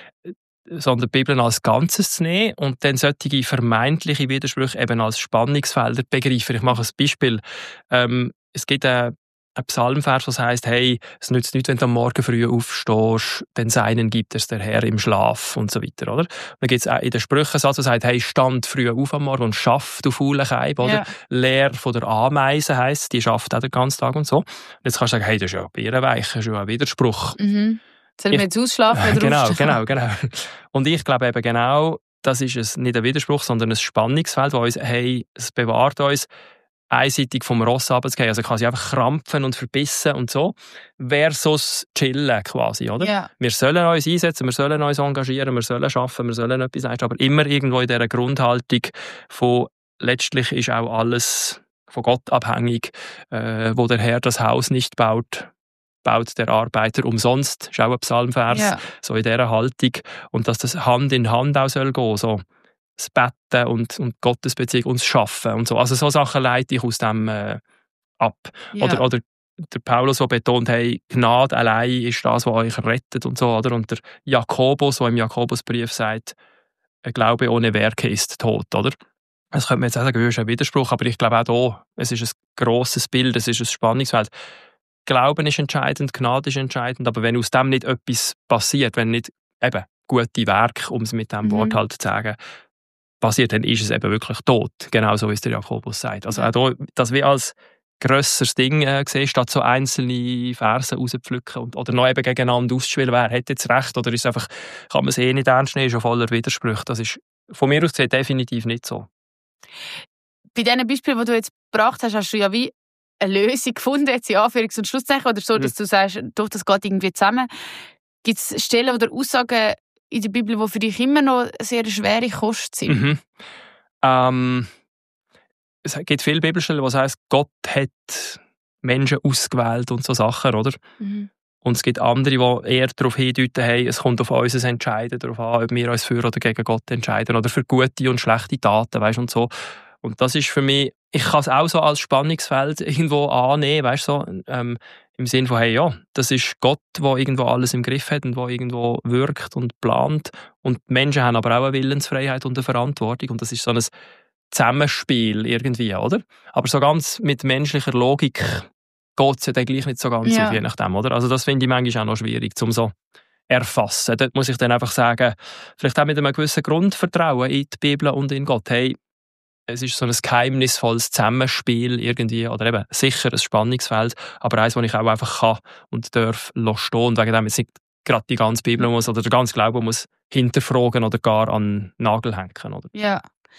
sondern die Bibel als Ganzes zu nehmen und dann solche vermeintliche Widersprüche eben als Spannungsfelder begreifen. Ich mache ein Beispiel. Ähm, es gibt eine Ein Psalmvers, was heisst, hey, es nützt nichts, wenn du am Morgen früh aufstehst, denn seinen gibt es der Herr im Schlaf und so weiter, oder? Und dann gibt es auch in den Sprüchen einen Satz, der sagt, hey, stand früh auf am Morgen und schaff, du faulen Keib, oder? Ja. Lehr von der Ameise heisst, die schafft auch den ganzen Tag und so. Und jetzt kannst du sagen, hey, das ist ja bärenweich, das ist ja ein Widerspruch. Mhm. Sollen wir jetzt ausschlafen oder Genau, aufstehen? genau, genau. Und ich glaube eben genau, das ist es nicht ein Widerspruch, sondern ein Spannungsfeld, das uns, hey, es bewahrt uns, einseitig vom Ross runterzugehen. Also quasi einfach krampfen und verbissen und so. Versus chillen quasi, oder? Yeah. Wir sollen uns einsetzen, wir sollen uns engagieren, wir sollen arbeiten, wir sollen etwas leisten, aber immer irgendwo in dieser Grundhaltung von letztlich ist auch alles von Gott abhängig, äh, wo der Herr das Haus nicht baut, baut der Arbeiter umsonst. Das ist auch ein Psalmvers, yeah. so in dieser Haltung. Und dass das Hand in Hand auch soll gehen, so. Das Betten und, und Gottesbeziehung und das Schaffen und so. Also so Sachen leite ich aus dem äh, ab. Ja. Oder, oder der Paulus, der betont, hey, Gnade allein ist das, was euch rettet und so. Oder? Und der Jakobus, der im Jakobusbrief sagt, Glaube ohne Werke ist tot. Oder? Das könnte man jetzt auch sagen, das ist ein Widerspruch, aber ich glaube auch hier, es ist ein grosses Bild, es ist ein Spannungsfeld. Glauben ist entscheidend, Gnade ist entscheidend, aber wenn aus dem nicht etwas passiert, wenn nicht eben gute Werke, um es mit diesem mhm. Wort halt zu sagen, passiert, dann ist es eben wirklich tot. Genau so, wie es der Jakobus sagt. Also auch da, dass wir als grösseres Ding äh, sehen, statt so einzelne Verse rauspflücken und, oder noch eben gegeneinander auszuspielen, wer hat jetzt recht oder ist einfach, kann man es eh nicht ernst nehmen, ist schon voller Widersprüche. Das ist von mir aus gesehen definitiv nicht so. Bei diesen Beispielen, die du jetzt gebracht hast, hast du ja wie eine Lösung gefunden, jetzt in Anführungs- und Schlusszeichen, oder so, dass mhm. du sagst, doch, das geht irgendwie zusammen. Gibt es Stellen oder Aussagen in der Bibel, die für dich immer noch eine sehr schwere Kost sind? Mhm. Ähm, es gibt viele Bibelstellen, wo es heisst, Gott hat Menschen ausgewählt und so Sachen, oder? Mhm. Und es gibt andere, die eher darauf hindeuten, hey, es kommt auf uns ein Entscheiden darauf an, ob wir uns für oder gegen Gott entscheiden oder für gute und schlechte Taten, weißt, und so. Und das ist für mich, ich kann es auch so als Spannungsfeld irgendwo annehmen, weißt, so, ähm, im Sinne von, hey, ja, das ist Gott, der irgendwo alles im Griff hat und der irgendwo wirkt und plant. Und die Menschen haben aber auch eine Willensfreiheit und eine Verantwortung. Und das ist so ein Zusammenspiel irgendwie, oder? Aber so ganz mit menschlicher Logik geht es ja dann gleich nicht so ganz ja. auf, je nachdem, oder? Also das finde ich manchmal auch noch schwierig, um so erfassen. Dort muss ich dann einfach sagen, vielleicht auch mit einem gewissen Grundvertrauen in die Bibel und in Gott. Hey, es ist so ein geheimnisvolles Zusammenspiel irgendwie, oder eben sicher ein Spannungsfeld, aber eins, das ich auch einfach kann und darf stehen und wegen dem jetzt nicht gerade die ganze Bibel muss oder der ganze Glaube muss hinterfragen oder gar an den Nagel hängen. Oder? Ja.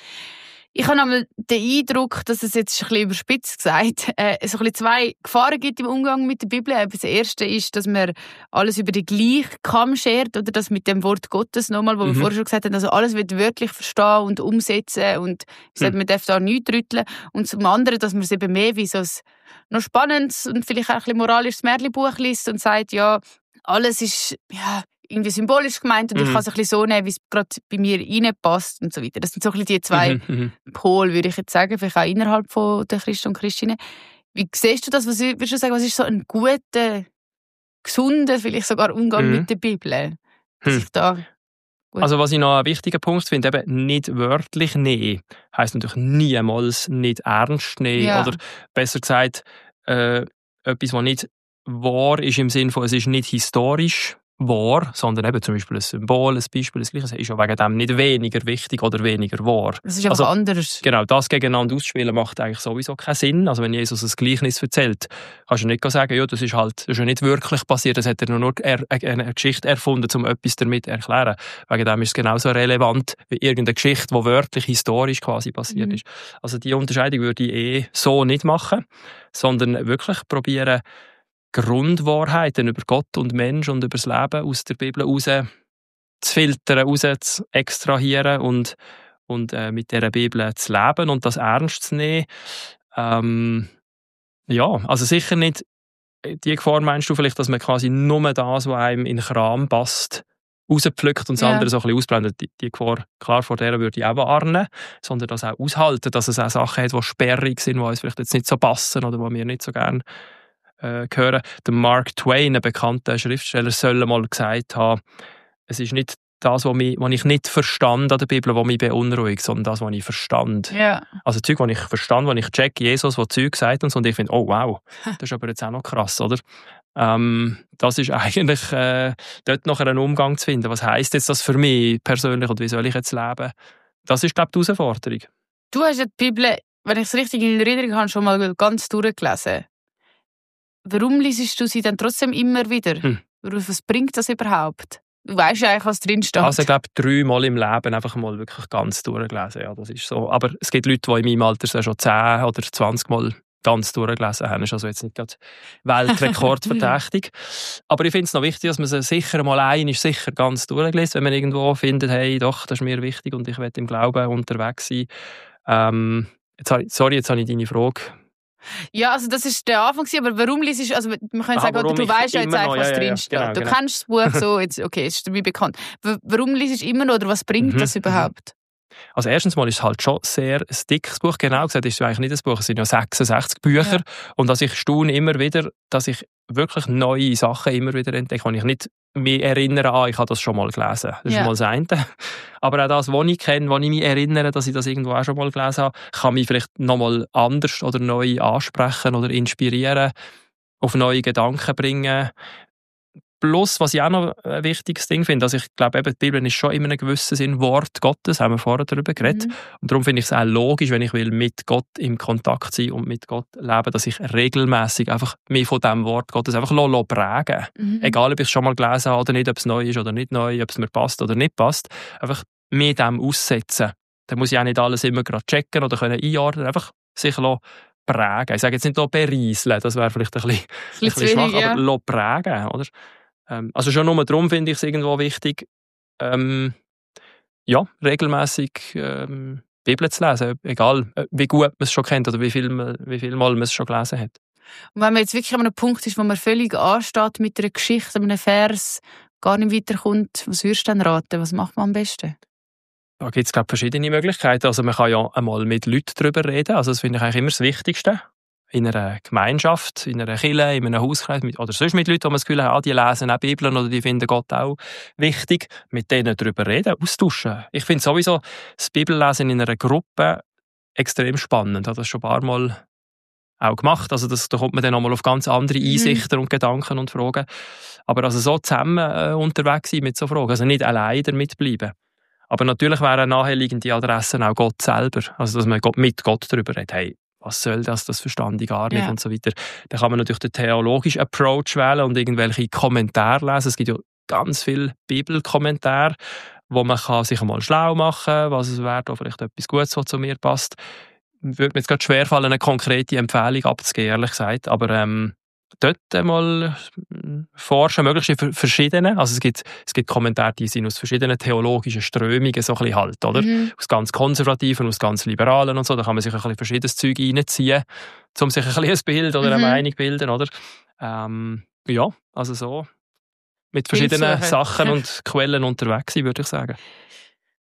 Ich habe einmal den Eindruck, dass es jetzt ein bisschen überspitzt gesagt, äh, es so ein bisschen zwei Gefahren gibt im Umgang mit der Bibel. Das erste ist, dass man alles über den gleichen Kamm schert, oder das mit dem Wort Gottes nochmal, wo mhm. wir vorher schon gesagt haben, also alles wird wirklich verstehen und umsetzen und mhm. man darf da nichts rütteln. Und zum anderen, dass man es eben mehr wie so ein noch spannendes und vielleicht auch ein bisschen moralisches Märchenbuch liest und sagt, ja, alles ist ja irgendwie symbolisch gemeint und mhm. ich kann es ein bisschen so nehmen, wie es gerade bei mir reinpasst und so weiter. Das sind so ein bisschen die zwei mhm. Pole, würde ich jetzt sagen, vielleicht auch innerhalb von der Christen und Christinnen. Wie siehst du das? Was würdest du sagen, was ist so ein guter, gesunder, vielleicht sogar Umgang mhm. mit der Bibel? Dass mhm. ich da Gut. Also was ich noch einen wichtigen Punkt finde, eben nicht wörtlich nehmen, heisst natürlich niemals nicht ernst nehmen. Ja. Oder besser gesagt, äh, etwas, was nicht wahr ist im Sinne von, es ist nicht historisch wahr, sondern eben zum Beispiel ein Symbol, ein Beispiel, das Gleiche, ist ja wegen dem nicht weniger wichtig oder weniger wahr. Das ist einfach also, anders. Genau, das gegeneinander ausspielen macht eigentlich sowieso keinen Sinn. Also wenn Jesus ein Gleichnis erzählt, kannst du nicht sagen, ja, das ist halt das ist ja nicht wirklich passiert, das hat er nur er, eine Geschichte erfunden, um etwas damit zu erklären. Wegen dem ist es genauso relevant wie irgendeine Geschichte, die wörtlich historisch quasi passiert Mhm. ist. Also die Unterscheidung würde ich eh so nicht machen, sondern wirklich probieren, Grundwahrheiten über Gott und Mensch und über das Leben aus der Bibel raus zu filtern, raus zu extrahieren und, und äh, mit dieser Bibel zu leben und das ernst zu nehmen. Ähm, ja, also sicher nicht die Gefahr, meinst du vielleicht, dass man quasi nur das, was einem in den Kram passt, rauspflückt und das Ja. andere so ein bisschen ausblendet. Die, die Gefahr, klar, vor der würde ich auch warnen, sondern das auch aushalten, dass es auch Sachen hat, die sperrig sind, die uns vielleicht jetzt nicht so passen oder die wir nicht so gerne äh, hören. Der Mark Twain, ein bekannter Schriftsteller, soll mal gesagt haben, es ist nicht das, was, mich, was ich nicht verstand an der Bibel, was mich beunruhigt, sondern das, was ich verstand. Ja. Also Zeug, was ich verstand, was ich check, Jesus, was Zeug sagt und so, und ich finde, oh wow, das ist aber jetzt auch noch krass, oder? Ähm, das ist eigentlich äh, dort noch einen Umgang zu finden. Was heisst jetzt das für mich persönlich und wie soll ich jetzt leben? Das ist, glaube ich, die Herausforderung. Du hast ja die Bibel, wenn ich es richtig in Erinnerung habe, schon mal ganz durchgelesen. Warum liest du sie dann trotzdem immer wieder? Hm. Was bringt das überhaupt? Du weißt ja eigentlich, was drin steht. Also ich glaube, dreimal im Leben einfach mal wirklich ganz durchgelesen. Ja, das ist so. Aber es gibt Leute, die in meinem Alter schon zehn oder zwanzig Mal ganz durchgelesen haben. Das ist also jetzt nicht gerade weltrekordverdächtig. Aber ich finde es noch wichtig, dass man sie sicher mal ein ist, sicher ganz durchgelesen, wenn man irgendwo findet, hey, doch, das ist mir wichtig und ich will im Glauben unterwegs sein. Ähm, jetzt habe ich, sorry, jetzt habe ich deine Frage. Ja, also das ist der Anfang, aber warum liest du, also man kann Aha, sagen, oder warum du ich weißt ja jetzt immer eigentlich, noch- was ja, ja, drin ja, steht. genau, du genau. kennst das Buch so, jetzt, okay, ist dabei bekannt. W- Warum liest du immer noch, oder was bringt Mhm, das überhaupt? Also erstens mal ist es halt schon sehr ein dickes Buch. Genau gesagt ist es eigentlich nicht ein Buch, es sind ja sechsundsechzig Bücher. Ja. Und dass ich staune immer wieder, dass ich wirklich neue Sachen immer wieder entdecke, und ich nicht mich erinnere, ah, ich habe das schon mal gelesen. Das Ja. ist mal das eine. Aber auch das, was ich kenne, wo ich mich erinnere, dass ich das irgendwo auch schon mal gelesen habe, kann mich vielleicht nochmal anders oder neu ansprechen oder inspirieren, auf neue Gedanken bringen. Plus, was ich auch noch ein wichtiges Ding finde, also ich glaube, eben, die Bibel ist schon in einem gewissen Sinn Wort Gottes, haben wir vorher darüber geredet. Mhm. Und darum finde ich es auch logisch, wenn ich will mit Gott im Kontakt sein und mit Gott leben, dass ich regelmäßig einfach mich von diesem Wort Gottes einfach lasse, lasse prägen. Mhm. Egal, ob ich es schon mal gelesen habe oder nicht, ob es neu ist oder nicht neu, ob es mir passt oder nicht passt. Einfach mit dem aussetzen. Dann muss ich auch nicht alles immer gerade checken oder können einordnen, einfach sich lassen prägen. Ich sage jetzt nicht hier berieseln, das wäre vielleicht ein bisschen, ein Bisschen zu bisschen schwach, wenig, ja. aber lassen prägen, oder? Ähm, also schon nur darum finde ich es irgendwo wichtig, ähm, ja, regelmäßig ähm, Bibel zu lesen, egal äh, wie gut man es schon kennt oder wie viel, man, wie viel Mal man es schon gelesen hat. Und wenn man jetzt wirklich an einem Punkt ist, wo man völlig ansteht mit einer Geschichte, einem Vers, gar nicht weiterkommt, was würdest du dann raten? Was macht man am besten? Da gibt es, glaube ich, verschiedene Möglichkeiten. Also man kann ja einmal mit Leuten darüber reden, also das finde ich eigentlich immer das Wichtigste. In einer Gemeinschaft, in einer Kirche, in einem Hauskreis mit, oder sonst mit Leuten, die man das Gefühl hat, ah, die lesen auch Bibeln oder die finden Gott auch wichtig, mit denen darüber reden, austauschen. Ich finde sowieso das Bibellesen in einer Gruppe extrem spannend. Ich habe das schon ein paar Mal auch gemacht. Also das, da kommt man dann nochmal auf ganz andere Einsichten mhm. und Gedanken und Fragen. Aber also so zusammen äh, unterwegs sein mit so Fragen, also nicht allein damit bleiben. Aber natürlich wären naheliegende Adressen auch Gott selber. Also dass man mit Gott darüber redet, hey, was soll das, das verstand ich gar nicht Ja. und so weiter. Dann kann man natürlich den theologischen Approach wählen und irgendwelche Kommentare lesen. Es gibt ja ganz viele Bibelkommentare, wo man kann sich einmal schlau machen kann, was es wäre, da vielleicht etwas Gutes, was zu mir passt. Würde mir jetzt gerade schwerfallen, eine konkrete Empfehlung abzugeben, ehrlich gesagt. Aber ähm, dort einmal forschen, möglichst in verschiedenen. Also es gibt, es gibt Kommentare, die sind aus verschiedenen theologischen Strömungen so ein bisschen halt, oder? Mhm. Aus ganz Konservativen, aus ganz Liberalen und so. Da kann man sich ein bisschen verschiedenes Zeug reinziehen, um sich ein bisschen ein Bild oder eine Mhm. Meinung zu bilden, oder? Ähm, ja, also so mit verschiedenen Hilfsuche. Sachen und Quellen unterwegs sein, würde ich sagen.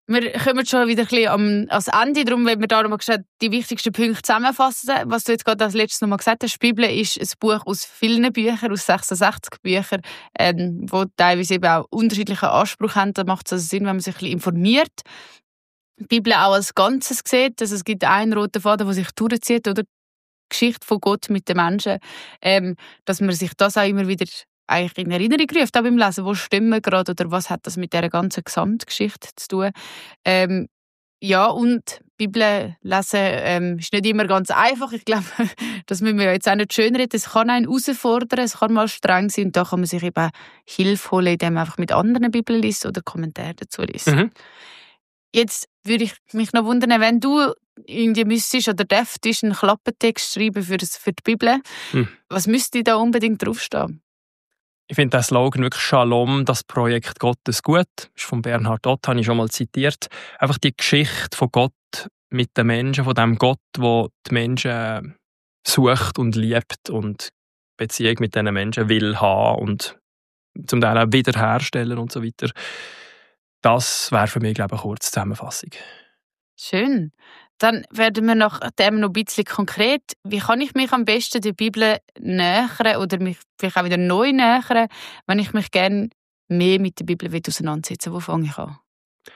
Wir kommen schon wieder ein bisschen am, ans Ende, darum wollen wir da nochmal die wichtigsten Punkte zusammenfassen. Was du jetzt gerade als letztes nochmal gesagt hast, die Bibel ist ein Buch aus vielen Büchern, aus sechsundsechzig Büchern, ähm, die teilweise eben auch unterschiedlichen Anspruch haben. Da macht es also Sinn, wenn man sich ein bisschen informiert. Die Bibel auch als Ganzes sieht, also es gibt einen roten Faden, der sich durchzieht, oder die Geschichte von Gott mit den Menschen, ähm, dass man sich das auch immer wieder eigentlich in Erinnerung ruft, auch beim Lesen, wo stimmen wir gerade oder was hat das mit dieser ganzen Gesamtgeschichte zu tun. Ähm, ja, und Bibel lesen ähm, ist nicht immer ganz einfach. Ich glaube, das müssen wir ja jetzt auch nicht schönreden. Es kann einen herausfordern, es kann mal streng sein und da kann man sich eben Hilfe holen, indem man einfach mit anderen Bibeln liest oder Kommentare dazu liest. Mhm. Jetzt würde ich mich noch wundern, wenn du irgendwie müsstest oder dürftest einen Klappentext schreiben für, das, für die Bibel, mhm. was müsste da unbedingt draufstehen? Ich finde den Slogan wirklich Shalom, das Projekt Gottes gut. Das ist von Bernhard Ott, habe ich schon mal zitiert. Einfach die Geschichte von Gott mit den Menschen, von dem Gott, der die Menschen sucht und liebt und Beziehung mit diesen Menschen will haben und zum Teil auch wiederherstellen und so weiter. Das wäre für mich, glaube ich, eine kurze Zusammenfassung. Schön. Dann werden wir nach dem noch ein bisschen konkret. Wie kann ich mich am besten der Bibel nähern oder mich vielleicht auch wieder neu nähern, wenn ich mich gerne mehr mit der Bibel auseinandersetzen will? Wo fange ich an?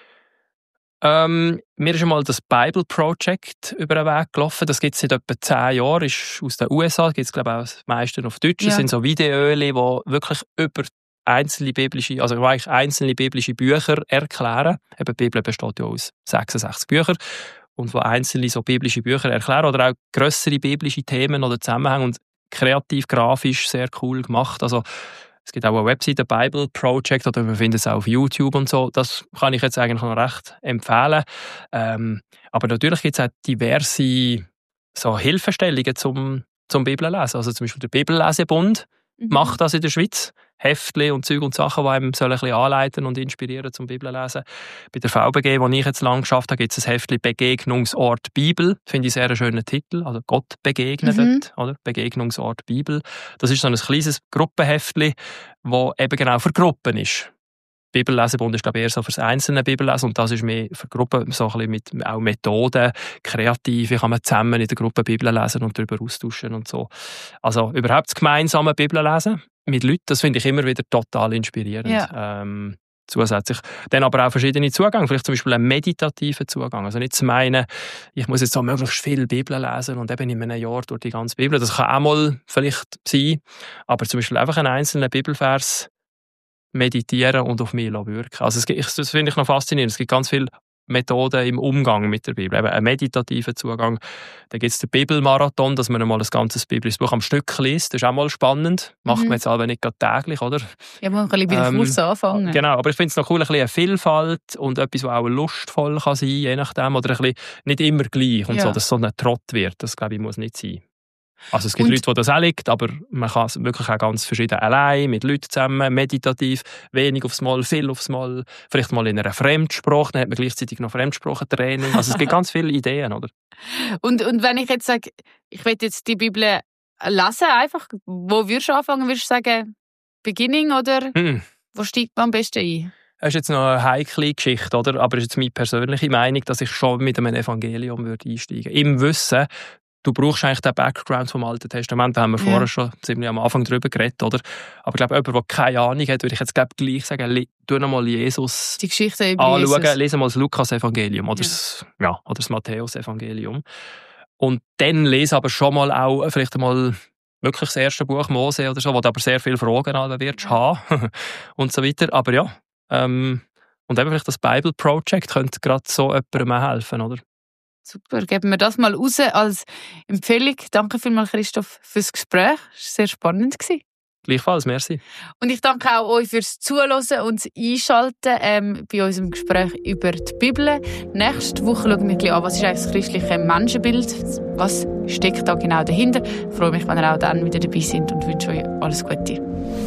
Ähm, mir ist einmal das Bible Project über den Weg gelaufen. Das gibt es seit etwa zehn Jahren. Ist aus den U S A. Gibt es, glaube ich, auch das meiste auf Deutsch. Ja. Das sind so Videos, die wirklich über einzelne biblische, also eigentlich einzelne biblische Bücher erklären. Eben, die Bibel besteht ja aus sechsundsechzig Büchern. Und wo einzelne so biblische Bücher erklären oder auch grössere biblische Themen oder Zusammenhänge und kreativ, grafisch sehr cool gemacht. Also es gibt auch eine Webseite, Bible Project, oder man findet es auch auf YouTube und so. Das kann ich jetzt eigentlich noch recht empfehlen. Ähm, aber natürlich gibt es auch diverse so Hilfestellungen zum, zum Bibellesen. Also zum Beispiel der Bibellesebund mhm. macht das in der Schweiz. Heftchen und Zeug und Sachen, die einem ein bisschen anleiten und inspirieren zum Bibellesen. Bei der V B G, wo ich jetzt lange geschafft habe, gibt es ein Heftchen Begegnungsort Bibel. Finde ich sehr einen schönen Titel. Also Gott begegnet, mhm. oder? Begegnungsort Bibel. Das ist so ein kleines Gruppenheftchen, das eben genau für Gruppen ist. Bibellesebund ist, glaube ich, eher so für das einzelne Bibellesen und das ist mehr für Gruppen, so ein bisschen mit auch Methoden, kreativ, wie kann man zusammen in der Gruppe Bibel lesen und darüber austauschen und so. Also überhaupt das gemeinsame Bibellesen mit Leuten, das finde ich immer wieder total inspirierend. Ja. Ähm, zusätzlich. Dann aber auch verschiedene Zugänge, vielleicht zum Beispiel einen meditativen Zugang. Also nicht zu meinen, ich muss jetzt so möglichst viel Bibel lesen und eben in einem Jahr durch die ganze Bibel. Das kann auch mal vielleicht sein, aber zum Beispiel einfach einen einzelnen Bibelvers meditieren und auf mich wirken. Also es gibt, das finde ich noch faszinierend. Es gibt ganz viele Methoden im Umgang mit der Bibel. Eben einen meditativen Zugang. Dann gibt es den Bibelmarathon, dass man einmal ein ganzes biblisches Buch am Stück liest. Das ist auch mal spannend. Macht mhm. man jetzt aber nicht gerade täglich, oder? Ja, man kann ein bisschen ähm, kurz anfangen. Genau, aber ich finde es noch cool, ein bisschen eine Vielfalt und etwas, was auch lustvoll kann sein, je nachdem. Oder ein bisschen nicht immer gleich und ja. so, dass es so ein Trott wird. Das, glaube ich, muss nicht sein. Also es gibt und Leute, die das auch liegt, aber man kann es wirklich auch ganz verschieden allein, mit Leuten zusammen, meditativ, wenig aufs Mal, viel aufs Mal, vielleicht mal in einer Fremdsprache, dann hat man gleichzeitig noch Fremdsprachentraining. Also es gibt ganz viele Ideen, oder? Und, und wenn ich jetzt sage, ich will jetzt die Bibel lesen, einfach, wo würdest du anfangen? Würdest du sagen, Beginning oder hm. wo steigt man am besten ein? Das ist jetzt noch eine heikle Geschichte, oder? Aber es ist jetzt meine persönliche Meinung, dass ich schon mit einem Evangelium würde einsteigen würde. Im Wissen, du brauchst eigentlich den Background vom Alten Testament, da haben wir ja. vorher schon ziemlich am Anfang drüber geredet, oder? Aber ich glaube, jemand, der keine Ahnung hat, würde ich jetzt glaub, gleich sagen, tu nochmal Jesus die Geschichte über anschauen, Jesus. lese mal das Lukas-Evangelium oder, ja. das, ja, oder das Matthäus-Evangelium. Und dann lese aber schon mal auch vielleicht einmal wirklich das erste Buch Mose oder so, wo du aber sehr viele Fragen an wirst ja. haben und so weiter. Aber ja, ähm, und eben vielleicht das Bible Project könnte gerade so jemandem helfen, oder? Super, geben wir das mal raus als Empfehlung. Danke vielmals, Christoph, fürs Gespräch. Es war sehr spannend. Gleichfalls, merci. Und ich danke auch euch fürs Zuhören und Einschalten ähm, bei unserem Gespräch über die Bibel. Nächste Woche schauen wir ein bisschen an, was ist eigentlich das christliche Menschenbild, was steckt da genau dahinter. Ich freue mich, wenn ihr auch dann wieder dabei seid und wünsche euch alles Gute.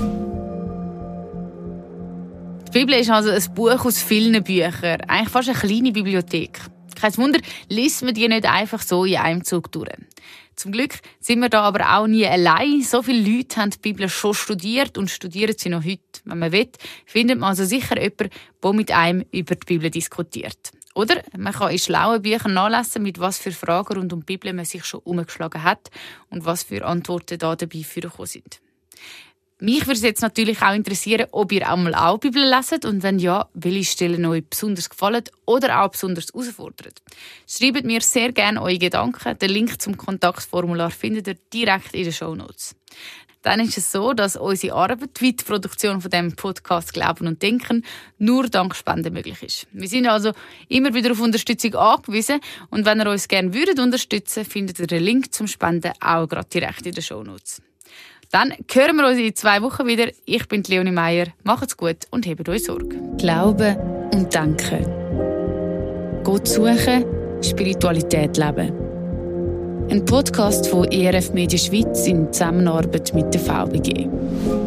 Die Bibel ist also ein Buch aus vielen Büchern, eigentlich fast eine kleine Bibliothek. Kein Wunder, liest man die nicht einfach so in einem Zug durch. Zum Glück sind wir da aber auch nie allein. So viele Leute haben die Bibel schon studiert und studieren sie noch heute. Wenn man will, findet man also sicher jemanden, der mit einem über die Bibel diskutiert. Oder man kann in schlauen Büchern nachlesen, mit was für Fragen rund um die Bibel man sich schon umgeschlagen hat und was für Antworten da dabei vorgekommen sind. Mich würde es jetzt natürlich auch interessieren, ob ihr einmal auch die Bibel leset und wenn ja, welche Stellen euch besonders gefallen oder auch besonders herausfordern. Schreibt mir sehr gerne eure Gedanken. Den Link zum Kontaktformular findet ihr direkt in den Shownotes. Dann ist es so, dass unsere Arbeit, wie die Produktion von dem Podcast Glauben und Denken, nur dank Spenden möglich ist. Wir sind also immer wieder auf Unterstützung angewiesen und wenn ihr uns gerne würdet unterstützen, findet ihr den Link zum Spenden auch gerade direkt in den Shownotes. Dann hören wir uns in zwei Wochen wieder. Ich bin Leonie Meier. Macht's gut und hebt euch Sorge. Glauben und Denken. Gott suchen, Spiritualität leben. Ein Podcast von E R F Media Schweiz in Zusammenarbeit mit der V B G.